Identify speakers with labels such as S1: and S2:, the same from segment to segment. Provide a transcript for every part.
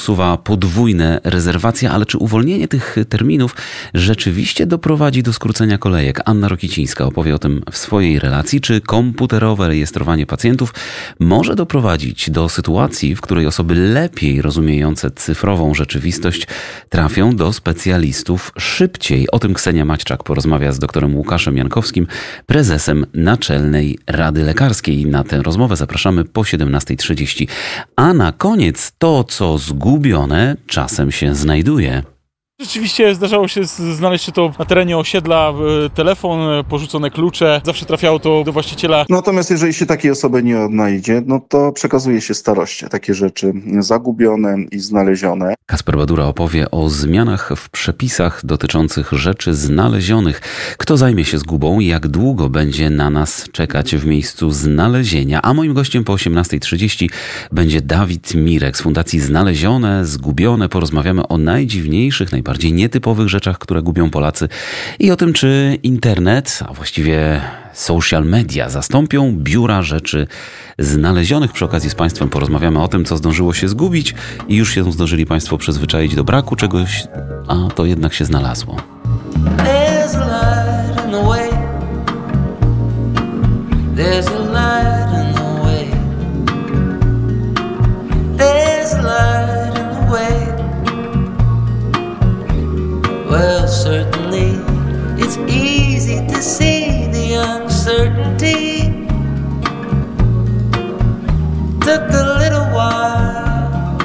S1: usuwa podwójne rezerwacje, ale czy uwolnienie tych terminów rzeczywiście doprowadzi do skrócenia kolejek? Anna Rokicińska opowie o tym w swojej relacji. Czy komputerowe rejestrowanie pacjentów może doprowadzić do sytuacji, w której osoby lepiej rozumiejące cyfrową rzeczywistość trafią do specjalistów szybciej? O tym Ksenia Maćczak porozmawia z doktorem Łukaszem Jankowskim, prezesem Naczelnej Rady Lekarskiej. Na tę rozmowę zapraszamy po 17:30. A na koniec to, co zgubione, czasem się znajduje.
S2: Rzeczywiście zdarzało się znaleźć to na terenie osiedla, telefon, porzucone klucze. Zawsze trafiało to do właściciela.
S3: Natomiast jeżeli się takiej osoby nie odnajdzie, no to przekazuje się staroście takie rzeczy zagubione i znalezione.
S1: Kasper Badura opowie o zmianach w przepisach dotyczących rzeczy znalezionych. Kto zajmie się zgubą i jak długo będzie na nas czekać w miejscu znalezienia. A moim gościem po 18:30 będzie Dawid Mirek z Fundacji Znalezione, Zgubione. Porozmawiamy o najdziwniejszych, najbardziej nietypowych rzeczach, które gubią Polacy i o tym, czy internet, a właściwie social media zastąpią biura rzeczy znalezionych. Przy okazji z Państwem porozmawiamy o tym, co zdążyło się zgubić i już się zdążyli Państwo przyzwyczaić do braku czegoś, a to jednak się znalazło. There's a light in the way. There's a light in the way. There's a light in the way. Well, certainly it's easy to see the uncertainty. Took a little while,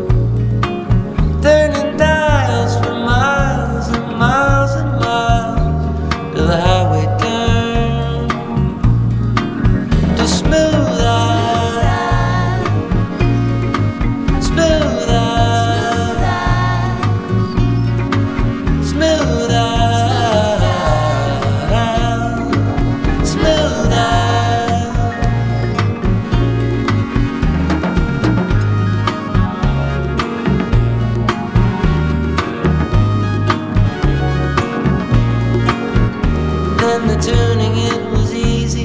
S1: turning dials for miles and miles and miles, till the highway turned to smooth out, smooth out, smooth out, smooth out. Then the turning in was easy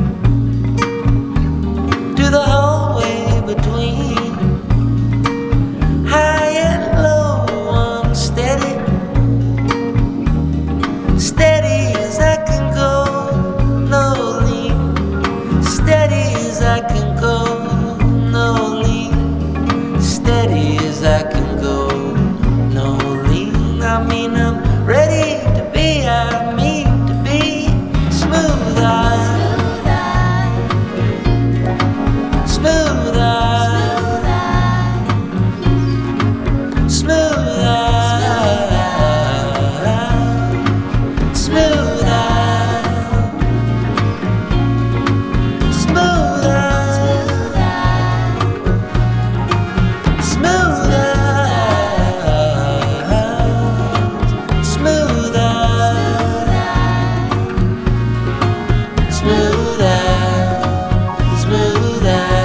S1: to the hallway between high and low, unsteady, steady as I can go, no lean, steady as I can go, no lean, steady as I can go, no lean. I mean, I'm ready to be, I mean to be smooth out, smooth out, smooth out, smooth out, smooth out, smooth out, smooth out, smooth out, smooth out.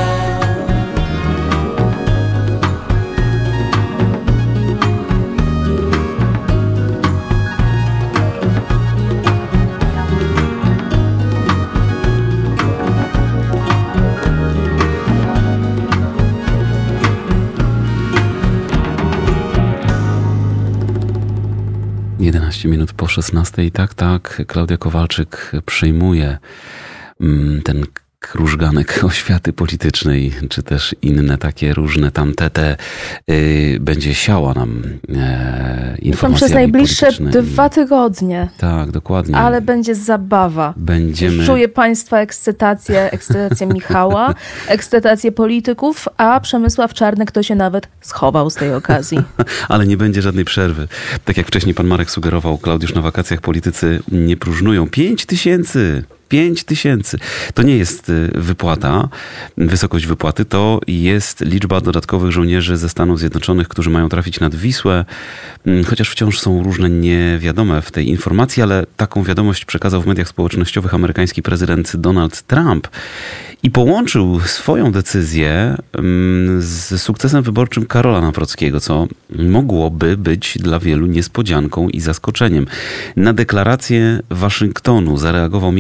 S1: 11 minut po 16. Tak, Klaudia Kowalczyk przejmuje ten krużganek oświaty politycznej, czy też inne takie różne tamte, będzie siała nam informacjami
S4: przez najbliższe
S1: politycznymi.
S4: 2 tygodnie.
S1: Tak, dokładnie.
S4: Ale będzie zabawa. Czuję Państwa ekscytację Michała, ekscytację polityków, a Przemysław Czarnek to się nawet schował z tej okazji.
S1: Ale nie będzie żadnej przerwy. Tak jak wcześniej pan Marek sugerował, Klaudiusz, na wakacjach politycy nie próżnują. 5 tysięcy. To nie jest wypłata, wysokość wypłaty, to jest liczba dodatkowych żołnierzy ze Stanów Zjednoczonych, którzy mają trafić nad Wisłę, chociaż wciąż są różne niewiadome w tej informacji, ale taką wiadomość przekazał w mediach społecznościowych amerykański prezydent Donald Trump i połączył swoją decyzję z sukcesem wyborczym Karola Nawrockiego, co mogłoby być dla wielu niespodzianką i zaskoczeniem. Na deklarację Waszyngtonu zareagował m.in.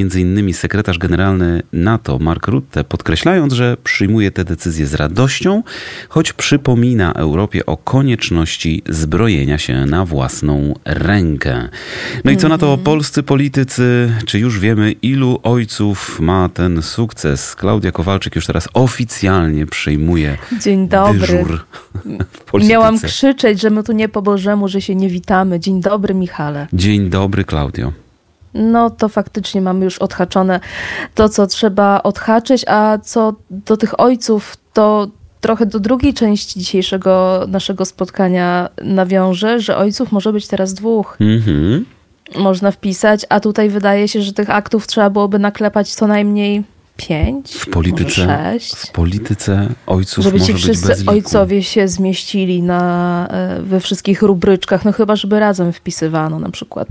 S1: innymi sekretarz generalny NATO Mark Rutte, podkreślając, że przyjmuje te decyzje z radością, choć przypomina Europie o konieczności zbrojenia się na własną rękę. No i co na to polscy politycy? Czy już wiemy, ilu ojców ma ten sukces? Klaudia Kowalczyk już teraz oficjalnie przyjmuje
S4: Dzień dobry.
S1: dyżur w polityce.
S4: Miałam krzyczeć, że my tu nie po Bożemu, że się nie witamy. Dzień dobry, Michale.
S1: Dzień dobry, Klaudio.
S4: No to faktycznie mamy już odhaczone to, co trzeba odhaczyć, a co do tych ojców, to trochę do drugiej części dzisiejszego naszego spotkania nawiążę, że ojców może być teraz 2. Można wpisać, a tutaj wydaje się, że tych aktów trzeba byłoby naklepać co najmniej 5, może 6.
S1: W polityce ojców
S4: żeby
S1: może
S4: ci
S1: być
S4: wszyscy
S1: bez liku.
S4: ojcowie się zmieścili we wszystkich rubryczkach, no chyba, żeby razem wpisywano na przykład,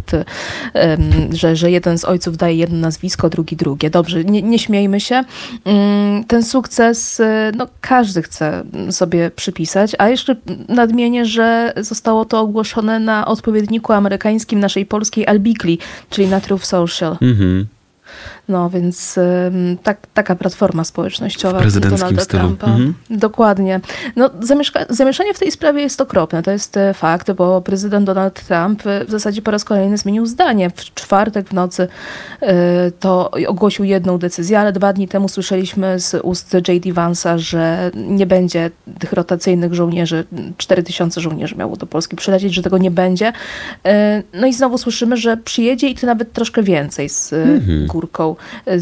S4: że jeden z ojców daje jedno nazwisko, drugie. Dobrze, nie śmiejmy się. Ten sukces, no każdy chce sobie przypisać, a jeszcze nadmienię, że zostało to ogłoszone na odpowiedniku amerykańskim naszej polskiej Albikli, czyli na Truth Social. No więc taka platforma społecznościowa Donalda Trumpa. Dokładnie. No, zamieszanie w tej sprawie jest okropne. To jest fakt, bo prezydent Donald Trump w zasadzie po raz kolejny zmienił zdanie. W czwartek w nocy to ogłosił jedną decyzję, ale 2 dni temu słyszeliśmy z ust J.D. Vance'a, że nie będzie tych rotacyjnych żołnierzy. 4000 żołnierzy miało do Polski przylecieć, że tego nie będzie. No i znowu słyszymy, że przyjedzie i to nawet troszkę więcej z górką.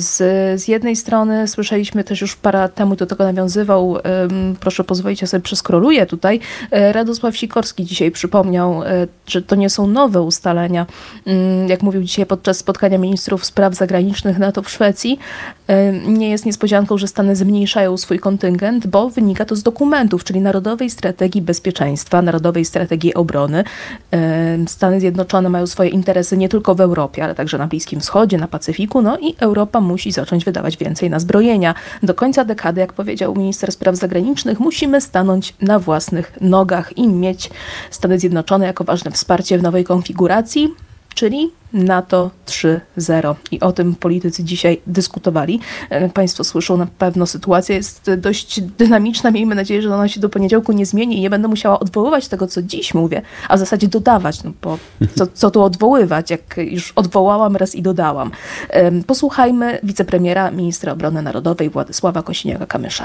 S4: Z jednej strony słyszeliśmy też już parę lat temu, do tego nawiązywał, proszę pozwolić, ja sobie przeskroluję tutaj, Radosław Sikorski dzisiaj przypomniał, że to nie są nowe ustalenia. Jak mówił dzisiaj podczas spotkania ministrów spraw zagranicznych NATO w Szwecji, nie jest niespodzianką, że Stany zmniejszają swój kontyngent, bo wynika to z dokumentów, czyli Narodowej Strategii Bezpieczeństwa, Narodowej Strategii Obrony. Stany Zjednoczone mają swoje interesy nie tylko w Europie, ale także na Bliskim Wschodzie, na Pacyfiku, no i Europa musi zacząć wydawać więcej na zbrojenia. Do końca dekady, jak powiedział minister spraw zagranicznych, musimy stanąć na własnych nogach i mieć Stany Zjednoczone jako ważne wsparcie w nowej konfiguracji, czyli NATO 3.0. I o tym politycy dzisiaj dyskutowali. Jak Państwo słyszą, na pewno sytuacja jest dość dynamiczna. Miejmy nadzieję, że ona się do poniedziałku nie zmieni i nie będę musiała odwoływać tego, co dziś mówię, a w zasadzie dodawać, no bo co tu odwoływać, jak już odwołałam raz i dodałam. Posłuchajmy wicepremiera, ministra obrony narodowej Władysława Kosiniaka-Kamysza.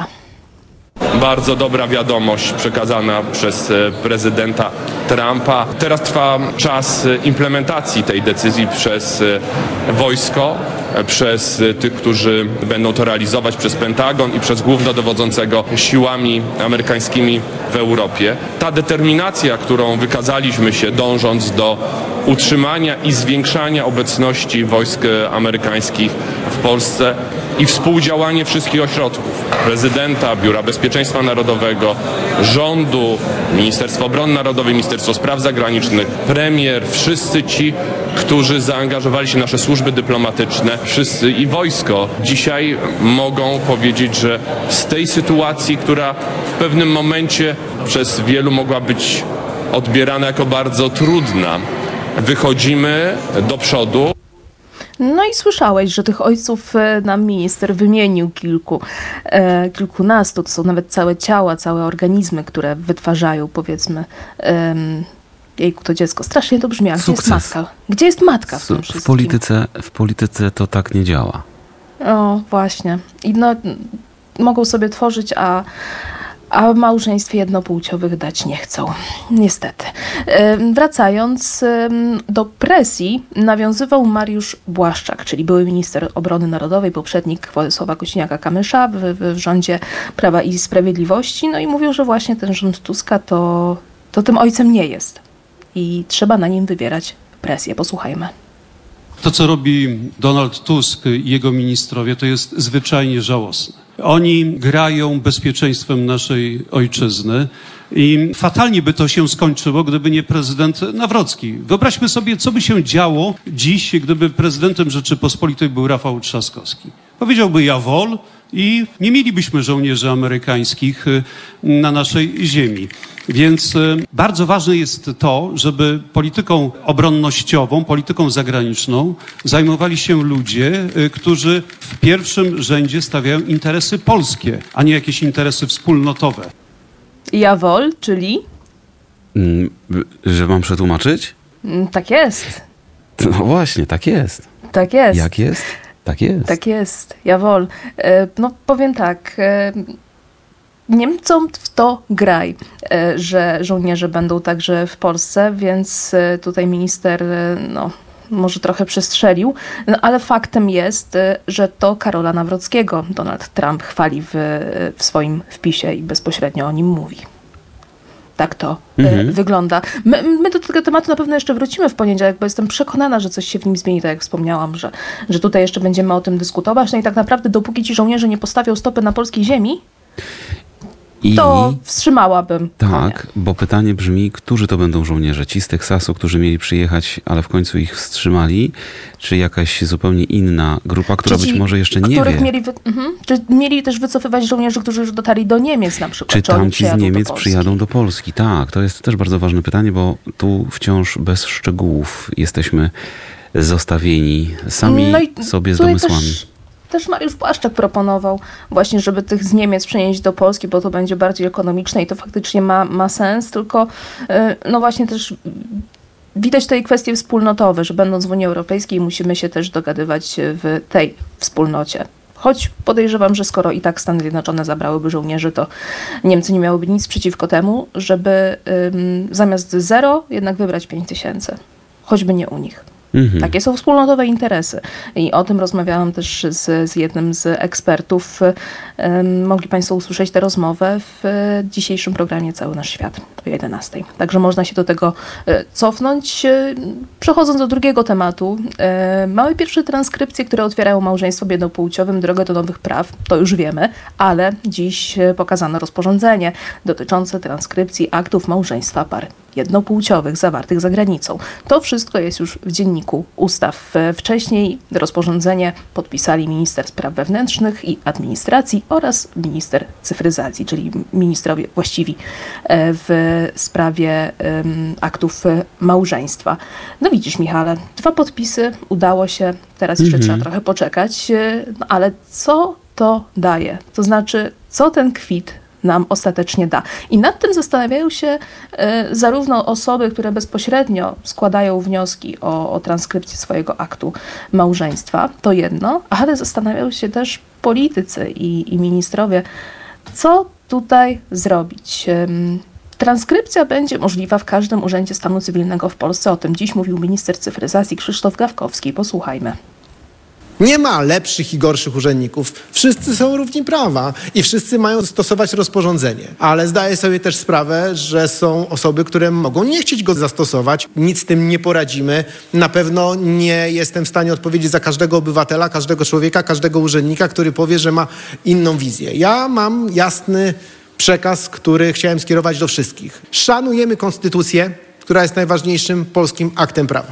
S5: Bardzo dobra wiadomość przekazana przez prezydenta Trumpa. Teraz trwa czas implementacji tej decyzji przez wojsko, przez tych, którzy będą to realizować, przez Pentagon i przez głównodowodzącego siłami amerykańskimi w Europie. Ta determinacja, którą wykazaliśmy się, dążąc do utrzymania i zwiększania obecności wojsk amerykańskich w Polsce i współdziałanie wszystkich ośrodków, prezydenta, Biura Bezpieczeństwa Narodowego, rządu, Ministerstwa Obrony Narodowej, Ministerstwo Spraw Zagranicznych, premier, wszyscy ci, którzy zaangażowali się, nasze służby dyplomatyczne, wszyscy i wojsko dzisiaj mogą powiedzieć, że z tej sytuacji, która w pewnym momencie przez wielu mogła być odbierana jako bardzo trudna, wychodzimy do przodu.
S4: No i słyszałeś, że tych ojców nam minister wymienił kilkunastu. To są nawet całe ciała, całe organizmy, które wytwarzają, powiedzmy, jejku, to dziecko. Strasznie to brzmi. Gdzie jest matka? Gdzie jest matka w tym wszystkim?
S1: W polityce to tak nie działa.
S4: O, właśnie. I no, mogą sobie tworzyć, a małżeństwie jednopłciowych dać nie chcą. Niestety. Wracając do presji, nawiązywał Mariusz Błaszczak, czyli były minister obrony narodowej, poprzednik Władysława Kosiniaka-Kamysza w rządzie Prawa i Sprawiedliwości. No i mówił, że właśnie ten rząd Tuska to tym ojcem nie jest. I trzeba na nim wywierać presję. Posłuchajmy.
S6: To, co robi Donald Tusk i jego ministrowie, to jest zwyczajnie żałosne. Oni grają bezpieczeństwem naszej ojczyzny i fatalnie by to się skończyło, gdyby nie prezydent Nawrocki. Wyobraźmy sobie, co by się działo dziś, gdyby prezydentem Rzeczypospolitej był Rafał Trzaskowski. Powiedziałby: ja wol, i nie mielibyśmy żołnierzy amerykańskich na naszej ziemi. Więc bardzo ważne jest to, żeby polityką obronnościową, polityką zagraniczną zajmowali się ludzie, którzy w pierwszym rzędzie stawiają interesy polskie, a nie jakieś interesy wspólnotowe.
S4: Jawohl, czyli?
S1: Że mam przetłumaczyć?
S4: Tak jest.
S1: No właśnie, tak jest.
S4: Tak jest.
S1: Jak jest? Tak jest.
S4: Tak jest. Jawohl. No powiem tak... Niemcom w to graj, że żołnierze będą także w Polsce, więc tutaj minister może trochę przestrzelił, ale faktem jest, że to Karola Nawrockiego Donald Trump chwali w swoim wpisie i bezpośrednio o nim mówi. Tak to wygląda. My do tego tematu na pewno jeszcze wrócimy w poniedziałek, bo jestem przekonana, że coś się w nim zmieni, tak jak wspomniałam, że tutaj jeszcze będziemy o tym dyskutować. No i tak naprawdę dopóki ci żołnierze nie postawią stopy na polskiej ziemi, to wstrzymałabym.
S1: Tak, bo pytanie brzmi, którzy to będą żołnierze? Ci z Teksasu, którzy mieli przyjechać, ale w końcu ich wstrzymali? Czy jakaś zupełnie inna grupa, która być może jeszcze nie wie?
S4: Czy mieli też wycofywać żołnierzy, którzy już dotarli do Niemiec na przykład?
S1: Czy tamci z Niemiec przyjadą do Polski? Tak, to jest też bardzo ważne pytanie, bo tu wciąż bez szczegółów jesteśmy zostawieni sami sobie z domysłami.
S4: Też Mariusz Błaszczak proponował właśnie, żeby tych z Niemiec przenieść do Polski, bo to będzie bardziej ekonomiczne i to faktycznie ma sens, tylko właśnie też widać tutaj kwestie wspólnotowe, że będąc w Unii Europejskiej musimy się też dogadywać w tej wspólnocie. Choć podejrzewam, że skoro i tak Stany Zjednoczone zabrałyby żołnierzy, to Niemcy nie miałyby nic przeciwko temu, żeby zamiast 0 jednak wybrać 5000. Choćby nie u nich. Takie są wspólnotowe interesy. I o tym rozmawiałam też z jednym z ekspertów. Mogli Państwo usłyszeć tę rozmowę w dzisiejszym programie Cały Nasz Świat o 11:00. Także można się do tego cofnąć. Przechodząc do drugiego tematu. Mamy pierwsze transkrypcje, które otwierają małżeństwom jednopłciowym drogę do nowych praw. To już wiemy, ale dziś pokazano rozporządzenie dotyczące transkrypcji aktów małżeństwa par jednopłciowych zawartych za granicą. To wszystko jest już w dzienniku ustaw. Wcześniej rozporządzenie podpisali minister spraw wewnętrznych i administracji oraz minister cyfryzacji, czyli ministrowie właściwi w sprawie aktów małżeństwa. No widzisz, Michale, 2 podpisy, udało się, teraz jeszcze trzeba trochę poczekać, ale co to daje? To znaczy, co ten kwit nam ostatecznie da. I nad tym zastanawiają się zarówno osoby, które bezpośrednio składają wnioski o transkrypcję swojego aktu małżeństwa, to jedno, ale zastanawiają się też politycy i ministrowie, co tutaj zrobić. Transkrypcja będzie możliwa w każdym urzędzie stanu cywilnego w Polsce. O tym dziś mówił minister cyfryzacji Krzysztof Gawkowski. Posłuchajmy.
S7: Nie ma lepszych i gorszych urzędników. Wszyscy są równi prawa i wszyscy mają stosować rozporządzenie. Ale zdaję sobie też sprawę, że są osoby, które mogą nie chcieć go zastosować. Nic z tym nie poradzimy. Na pewno nie jestem w stanie odpowiedzieć za każdego obywatela, każdego człowieka, każdego urzędnika, który powie, że ma inną wizję. Ja mam jasny przekaz, który chciałem skierować do wszystkich. Szanujemy konstytucję, która jest najważniejszym polskim aktem prawa.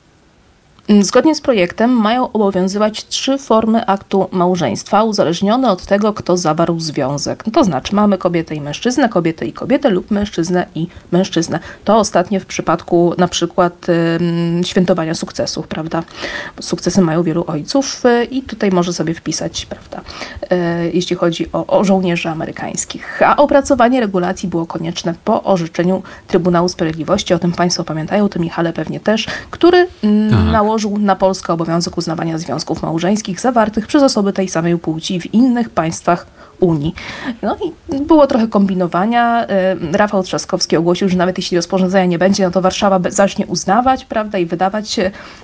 S4: Zgodnie z projektem mają obowiązywać 3 formy aktu małżeństwa, uzależnione od tego, kto zawarł związek. To znaczy mamy kobietę i kobietę lub mężczyznę i mężczyznę. To ostatnie w przypadku na przykład świętowania sukcesów, prawda? Sukcesy mają wielu ojców i tutaj może sobie wpisać, prawda? Jeśli chodzi o żołnierzy amerykańskich. A opracowanie regulacji było konieczne po orzeczeniu Trybunału Sprawiedliwości. O tym Państwo pamiętają, ty Michale pewnie też, który nałożył na Polskę obowiązek uznawania związków małżeńskich zawartych przez osoby tej samej płci w innych państwach Unii. No i było trochę kombinowania. Rafał Trzaskowski ogłosił, że nawet jeśli rozporządzenia nie będzie, no to Warszawa zacznie uznawać, prawda, i wydawać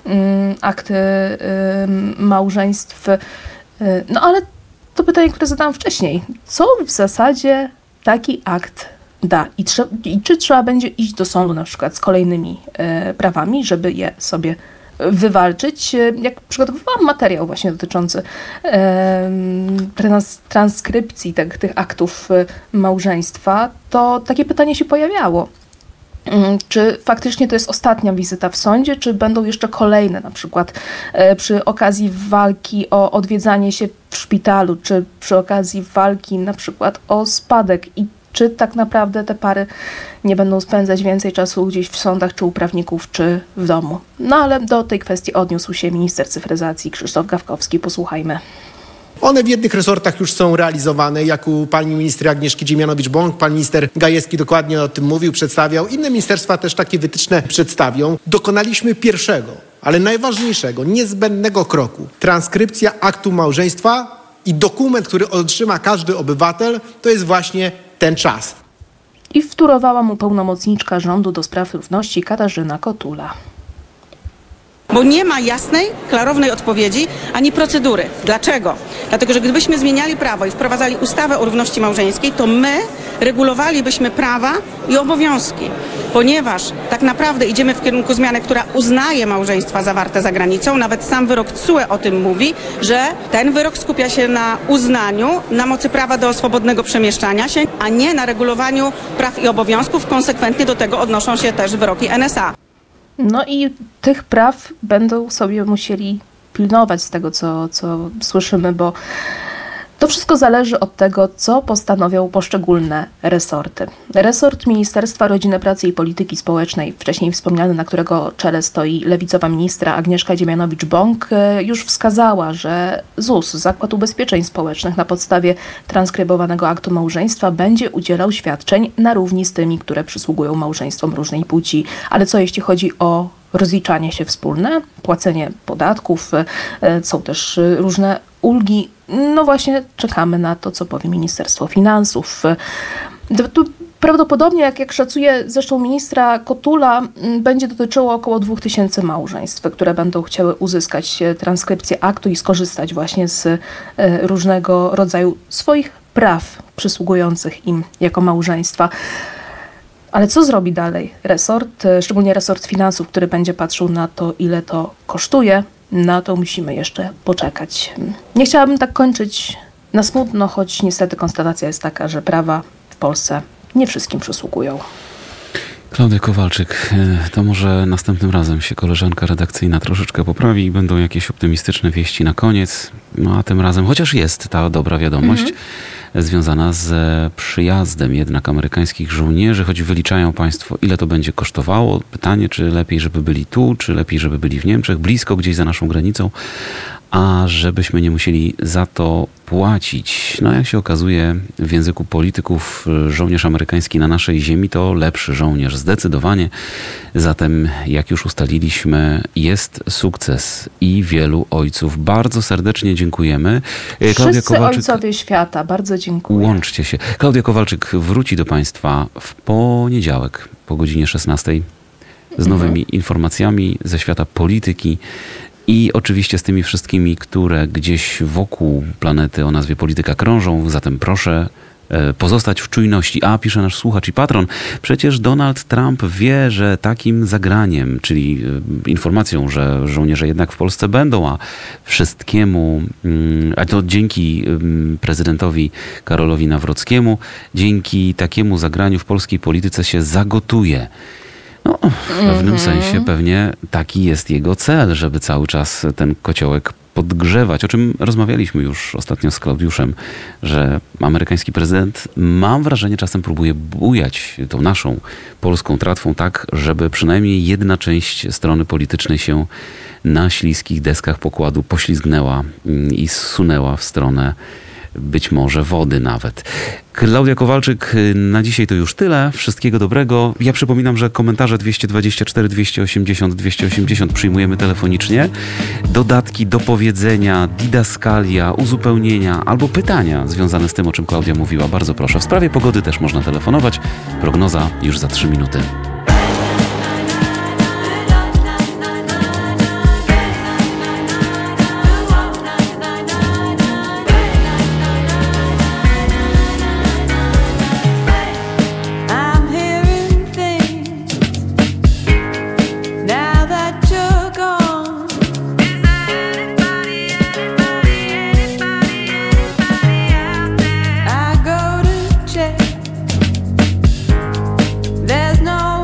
S4: akty małżeństw. No ale to pytanie, które zadałam wcześniej. Co w zasadzie taki akt da? I czy trzeba będzie iść do sądu na przykład z kolejnymi prawami, żeby je sobie wywalczyć? Jak przygotowywałam materiał właśnie dotyczący transkrypcji tych aktów małżeństwa, to takie pytanie się pojawiało. Czy faktycznie to jest ostatnia wizyta w sądzie, czy będą jeszcze kolejne, na przykład przy okazji walki o odwiedzanie się w szpitalu, czy przy okazji walki na przykład o spadek i czy tak naprawdę te pary nie będą spędzać więcej czasu gdzieś w sądach, czy u prawników, czy w domu. No ale do tej kwestii odniósł się minister cyfryzacji Krzysztof Gawkowski. Posłuchajmy.
S7: One w jednych resortach już są realizowane, jak u pani minister Agnieszki Dziemianowicz-Bąk. Pan minister Gajewski dokładnie o tym mówił, przedstawiał. Inne ministerstwa też takie wytyczne przedstawią. Dokonaliśmy pierwszego, ale najważniejszego, niezbędnego kroku. Transkrypcja aktu małżeństwa i dokument, który otrzyma każdy obywatel, to jest właśnie ten czas.
S4: I wtórowała mu pełnomocniczka rządu do spraw równości Katarzyna Kotula.
S8: Bo nie ma jasnej, klarownej odpowiedzi ani procedury. Dlaczego? Dlatego, że gdybyśmy zmieniali prawo i wprowadzali ustawę o równości małżeńskiej, to my regulowalibyśmy prawa i obowiązki. Ponieważ tak naprawdę idziemy w kierunku zmiany, która uznaje małżeństwa zawarte za granicą. Nawet sam wyrok TSUE o tym mówi, że ten wyrok skupia się na uznaniu na mocy prawa do swobodnego przemieszczania się, a nie na regulowaniu praw i obowiązków. Konsekwentnie do tego odnoszą się też wyroki NSA.
S4: No i tych praw będą sobie musieli pilnować z tego, co słyszymy, bo to wszystko zależy od tego, co postanowią poszczególne resorty. Resort Ministerstwa Rodziny, Pracy i Polityki Społecznej, wcześniej wspomniany, na którego czele stoi lewicowa ministra Agnieszka Dziemianowicz-Bąk, już wskazała, że ZUS, Zakład Ubezpieczeń Społecznych, na podstawie transkrybowanego aktu małżeństwa będzie udzielał świadczeń na równi z tymi, które przysługują małżeństwom różnej płci. Ale co jeśli chodzi o rozliczanie się wspólne, płacenie podatków, są też różne ulgi. No właśnie czekamy na to, co powie Ministerstwo Finansów. Tu prawdopodobnie, jak szacuje zresztą ministra Kotula, będzie dotyczyło około 2000 małżeństw, które będą chciały uzyskać transkrypcję aktu i skorzystać właśnie z różnego rodzaju swoich praw przysługujących im jako małżeństwa. Ale co zrobi dalej resort, szczególnie resort finansów, który będzie patrzył na to, ile to kosztuje? Na to musimy jeszcze poczekać. Nie chciałabym tak kończyć na smutno, choć niestety konstatacja jest taka, że prawa w Polsce nie wszystkim przysługują.
S1: Klaudia Kowalczyk, to może następnym razem się koleżanka redakcyjna troszeczkę poprawi i będą jakieś optymistyczne wieści na koniec. No a tym razem, chociaż jest ta dobra wiadomość związana z przyjazdem jednak amerykańskich żołnierzy, choć wyliczają państwo, ile to będzie kosztowało. Pytanie, czy lepiej, żeby byli tu, czy lepiej, żeby byli w Niemczech, blisko, gdzieś za naszą granicą, a żebyśmy nie musieli za to płacić. No jak się okazuje, w języku polityków żołnierz amerykański na naszej ziemi to lepszy żołnierz, zdecydowanie. Zatem, jak już ustaliliśmy, jest sukces i wielu ojców. Bardzo serdecznie dziękujemy.
S4: Wszyscy ojcowie świata, bardzo dziękuję.
S1: Łączcie się. Klaudia Kowalczyk wróci do państwa w poniedziałek po godzinie 16 z nowymi informacjami ze świata polityki. I oczywiście z tymi wszystkimi, które gdzieś wokół planety o nazwie polityka krążą. Zatem proszę pozostać w czujności. A, pisze nasz słuchacz i patron, przecież Donald Trump wie, że takim zagraniem, czyli informacją, że żołnierze jednak w Polsce będą, a wszystkiemu, a to dzięki prezydentowi Karolowi Nawrockiemu, dzięki takiemu zagraniu w polskiej polityce się zagotuje. No, w pewnym sensie pewnie taki jest jego cel, żeby cały czas ten kociołek podgrzewać, o czym rozmawialiśmy już ostatnio z Klaudiuszem, że amerykański prezydent, mam wrażenie, czasem próbuje bujać tą naszą polską tratwą tak, żeby przynajmniej jedna część strony politycznej się na śliskich deskach pokładu poślizgnęła i zsunęła w stronę być może wody nawet. Klaudia Kowalczyk, na dzisiaj to już tyle. Wszystkiego dobrego. Ja przypominam, że komentarze 224, 280, 280 przyjmujemy telefonicznie. Dodatki, dopowiedzenia, didaskalia, uzupełnienia albo pytania związane z tym, o czym Klaudia mówiła. Bardzo proszę. W sprawie pogody też można telefonować. Prognoza już za 3 minuty.
S9: There's no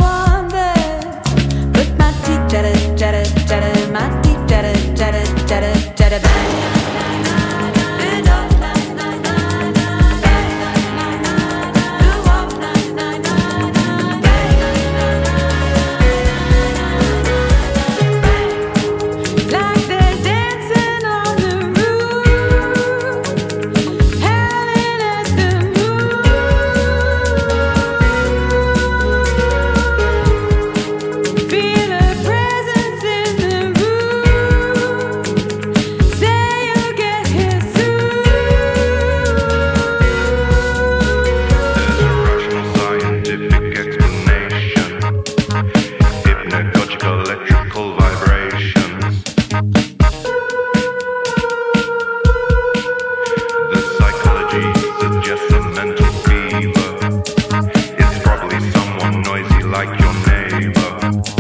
S9: like your neighbor.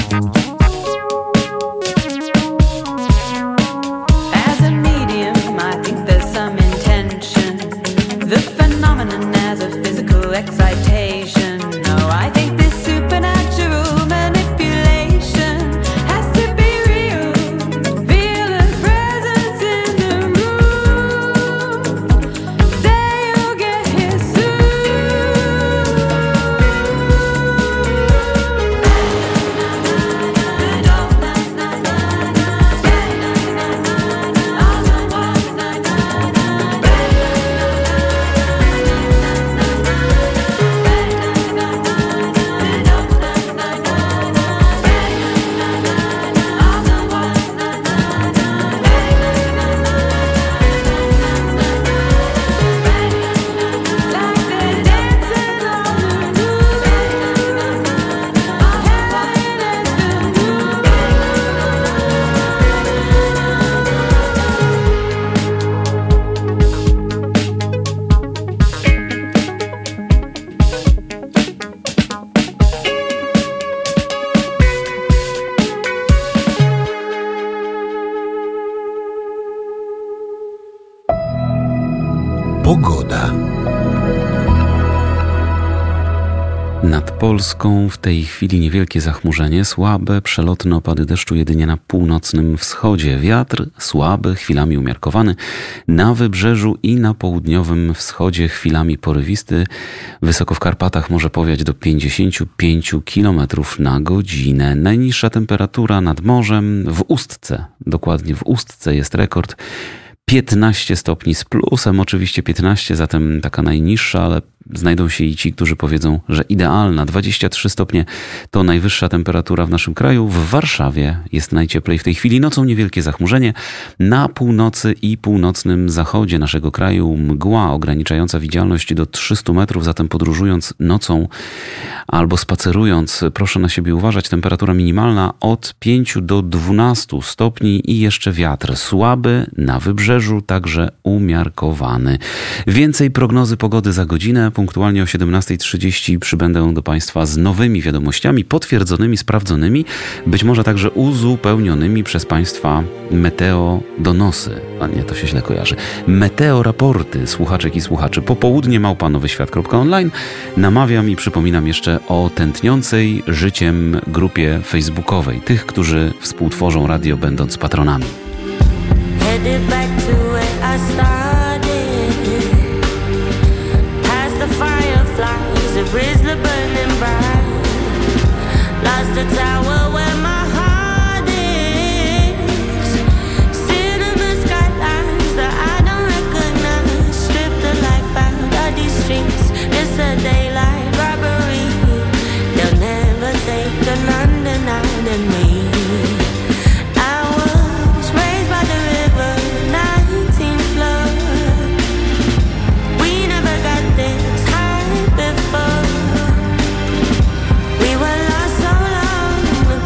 S10: As a medium, I think there's some intention. The phenomenon as a physical excitation. No, I think this supernatural manipulation has to be real. Feel the presence in the room. Say you'll get here
S11: Pogoda.
S1: Nad Polską w tej chwili niewielkie zachmurzenie, słabe, przelotne opady deszczu jedynie na północnym wschodzie. Wiatr słaby, chwilami umiarkowany. Na wybrzeżu i na południowym wschodzie chwilami porywisty. Wysoko w Karpatach może powiać do 55 km na godzinę. Najniższa temperatura nad morzem w Ustce, dokładnie w Ustce jest rekord. 15 stopni z plusem, oczywiście 15, zatem taka najniższa, ale znajdą się i ci, którzy powiedzą, że idealna. 23 stopnie to najwyższa temperatura w naszym kraju. W Warszawie jest najcieplej w tej chwili. Nocą niewielkie zachmurzenie. Na północy i północnym zachodzie naszego kraju mgła ograniczająca widzialność do 300 metrów, zatem podróżując nocą albo spacerując, proszę na siebie uważać. Temperatura minimalna od 5 do 12 stopni i jeszcze wiatr słaby, na wybrzeżu także umiarkowany. Więcej prognozy pogody za godzinę. Punktualnie o 17:30 przybędę do Państwa z nowymi wiadomościami, potwierdzonymi, sprawdzonymi, być może także uzupełnionymi przez Państwa meteodonosy. A nie, to się źle kojarzy. Meteoraporty słuchaczek i słuchaczy. Popołudnie @nowyświat.online. Namawiam i przypominam jeszcze o tętniącej życiem grupie facebookowej. Tych, którzy współtworzą radio, będąc patronami.
S12: Headed back to where I started. Past the fireflies, a grizzly burning bright. Lost the tower where my heart is. Cinema skylines that I don't recognize. Strip the life out of these streets. It's a daylight robbery. They'll never take an undenied in me. We were lost so long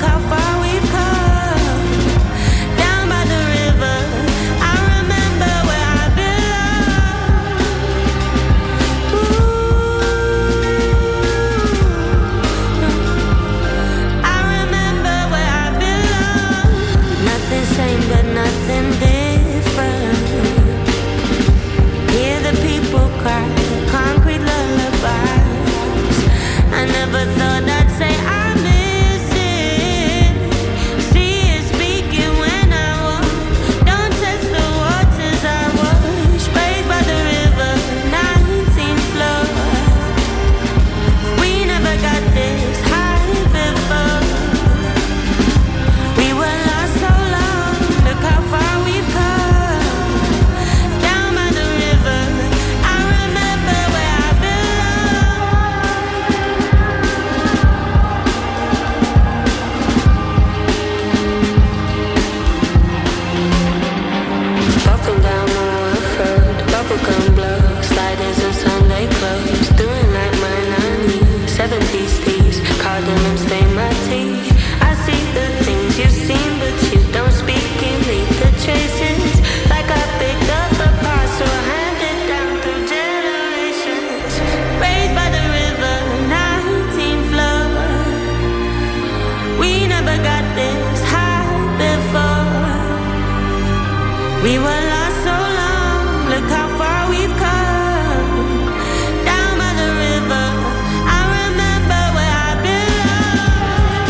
S12: We were lost so long, look how far we've come. Down by the river, I remember where I belong.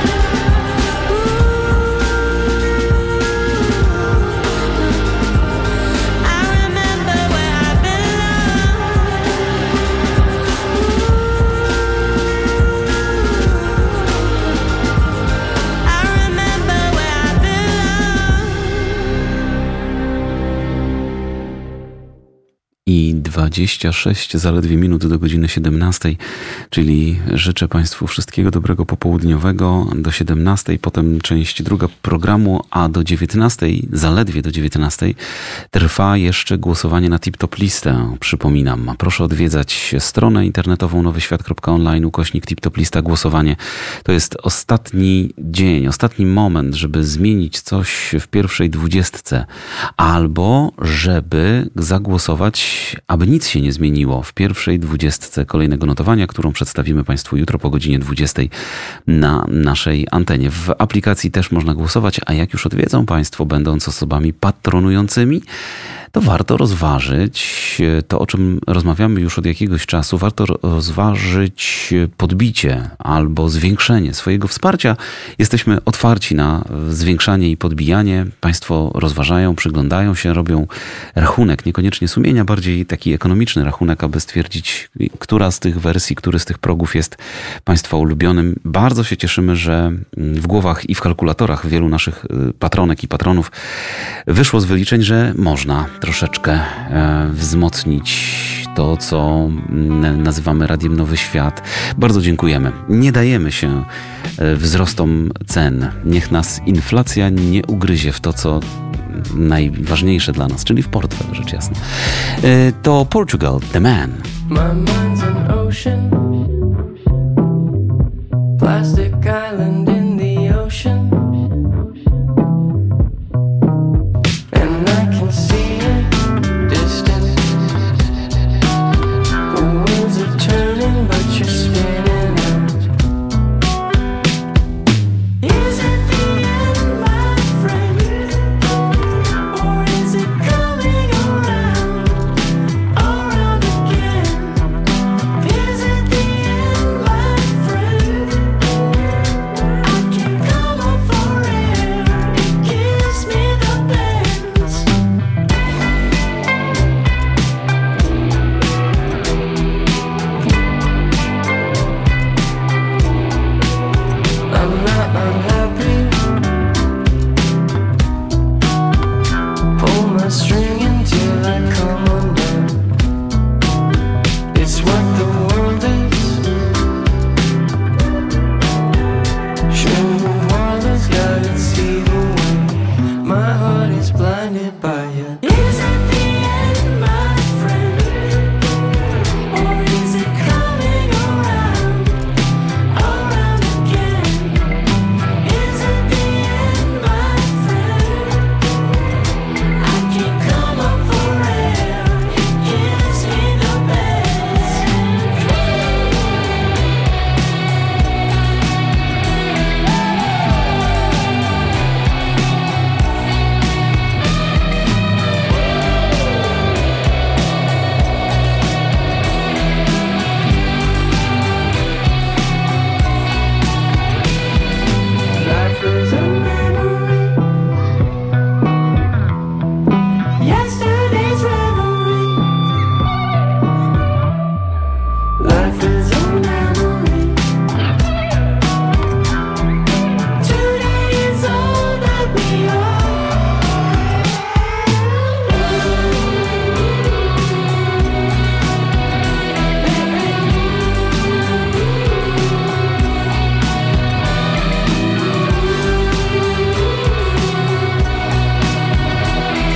S12: I remember where I belong. I remember where I belong.
S1: I 26 zaledwie minut do godziny 17, czyli życzę Państwu wszystkiego dobrego popołudniowego do 17, potem część druga programu, a do 19, zaledwie do 19 trwa jeszcze głosowanie na Tip-Top listę. Przypominam, proszę odwiedzać stronę internetową nowyświat.online, /Tip-Top lista. Głosowanie to jest ostatni dzień, ostatni moment, żeby zmienić coś w pierwszej 20, albo żeby zagłosować, aby nic się nie zmieniło w pierwszej 20 kolejnego notowania, którą przedstawimy Państwu jutro po godzinie 20 na naszej antenie. W aplikacji też można głosować, a jak już odwiedzą Państwo, będąc osobami patronującymi, to warto rozważyć to, o czym rozmawiamy już od jakiegoś czasu. Warto rozważyć podbicie albo zwiększenie swojego wsparcia. Jesteśmy otwarci na zwiększanie i podbijanie. Państwo rozważają, przyglądają się, robią rachunek, niekoniecznie sumienia, bardziej taki ekonomiczny rachunek, aby stwierdzić, która z tych wersji, który z tych progów jest Państwa ulubionym. Bardzo się cieszymy, że w głowach i w kalkulatorach wielu naszych patronek i patronów wyszło z wyliczeń, że można troszeczkę wzmocnić to, co nazywamy Radiem Nowy Świat. Bardzo dziękujemy. Nie dajemy się wzrostom cen. Niech nas inflacja nie ugryzie w to, co najważniejsze dla nas, czyli w portfel, rzecz jasna. To Portugal, The Man.
S9: My mind's an ocean, plastic island